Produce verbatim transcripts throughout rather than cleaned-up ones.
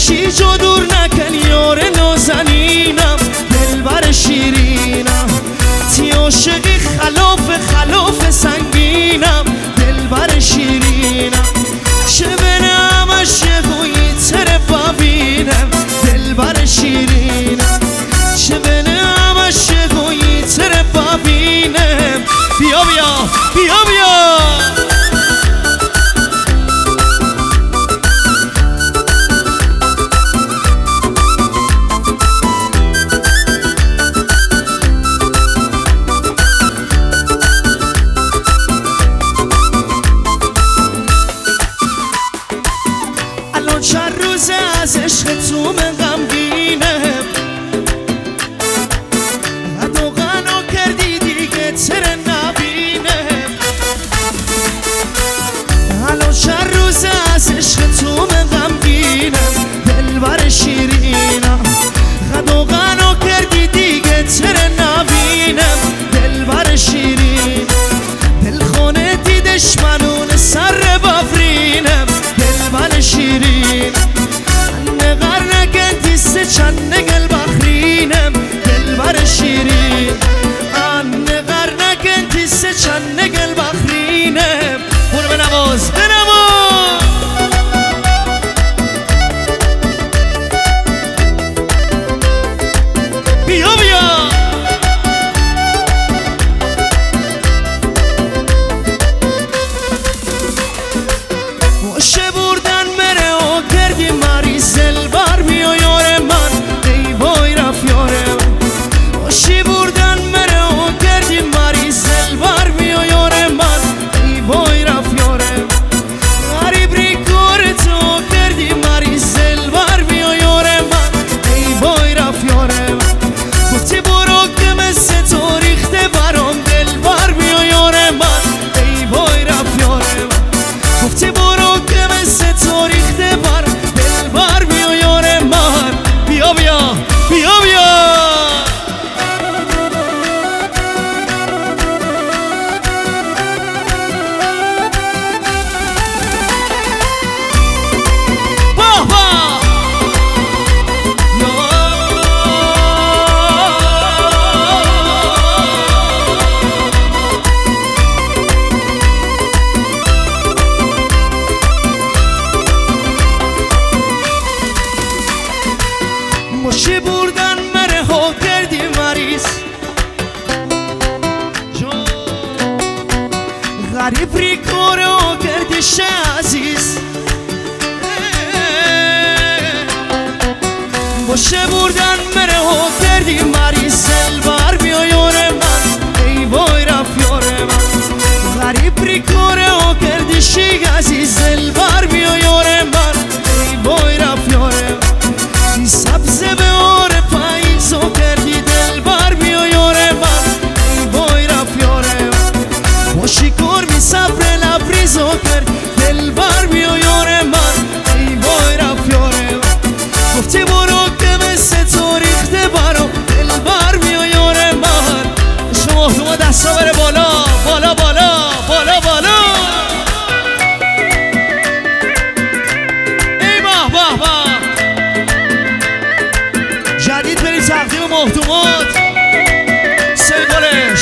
چی جو دور نکن یار نازنینم دلبر شیرینم تی عاشقی خلاف خلاف سنگینم دلبر شیرینم چه بنام عاشقوی تر ببینم دلبر شیرینم چه بنام عاشقوی تر ببینم بیا بیا بیا بیا چند روزه از عشق تو من غمگینم حد و غنا کردی دیگه تر نبینم الان چند روزه از عشق تو من غمگینم دلبر شیرینم حد و غنا کردی دیگه تر نبینم دلبر شیرینم دلخونه دی دشمنون سر بفرینم دلبر شیرین نقر نگن دیسته چند نگل بخرینم دلبر شیرین نقر نگن دیسته چند نگل بخرینم برو بنواز بنواز بیا بیا باشه بردن مره و کردی مریض دلبر بیا یار من ای وای رفت یار من باشه بردن مره و کردی مریض دلبر بیا یار من ای وای رفت یار من غریب ری کار تو کردی مریض دلبر بیا یار من ای وای رفت یار من گفتی برو که مثل تو ریخته برام دلبر بیا یار من ای وای رفت یار من گفتی برو که مثل تو ریخته بر دلبر بیا یار من بیا بیا بیا بیا ماشی بردن مره ها کردی مریض غریب ری کاره ها کردی شه عزیز ماشی بردن مره ها کردی مریض دلبر بیا یار من ای وای رفت یار من غریب ری کاره ها کردی شی عزیز دلبر بیا یار من ای وای رفت یار من سبز به آر پاییزو کردی دلبر بیا یار من ای وای رفت یار من باشی کار می صبر لبریزو کرد دلبر بیا یار من ای وای رفت یار من گفتی برو که مثل تو ریخته برام دلبر بیا یار من شما شما دستا بره بالا بالا بالا بالا بالا ای به به به جدید بریم تقدیم محتومات سیگلش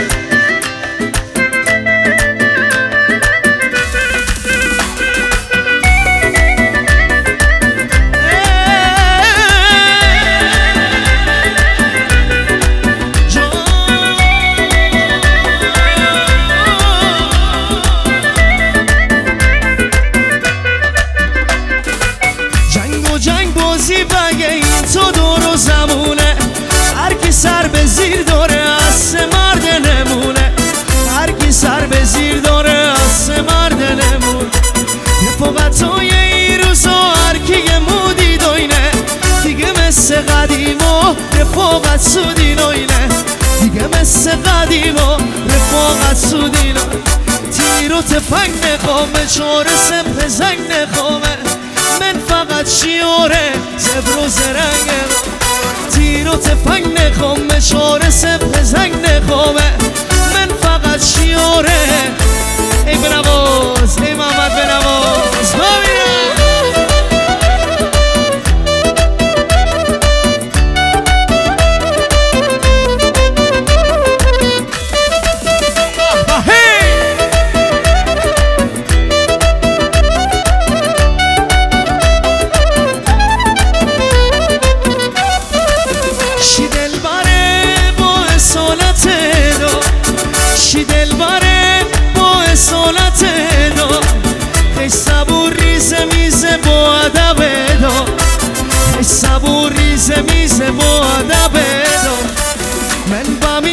جنگ و جنگ بازی بگه این تو دور و زمونه هر کی سر به زیر داره از مرد نمونه هر کی سر به زیر داره از مرد نمونه رفاقتای این روزا هر کی یه مودی دوینه دیگه مثل قدیم و رفاقت سودی نوینه دیگه مثل قدیم و رفاقت سودی نوینه تیر و تفنگ نخوامه چاره سپه زنگ نخوامه من فقط شیاره زبر و زرنگه تیر و تفنگ نخوامه چاره سپه زنگ نخوامه من فقط شیاره ای بنواز ای محمد بنواز ببینم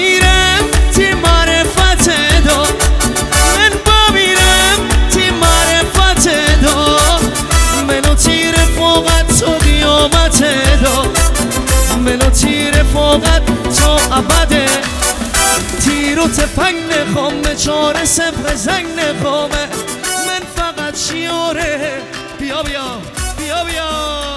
میرم تی معرفت دا من با میرم تی معرفت دا منو تی رفاقت تو قیامت دا منو تی رفاقت تو ابده تیر و تفنگ نخوامه چاره سفر زنگ نخوامه من فقط شیاره بیا بیا بیا بیا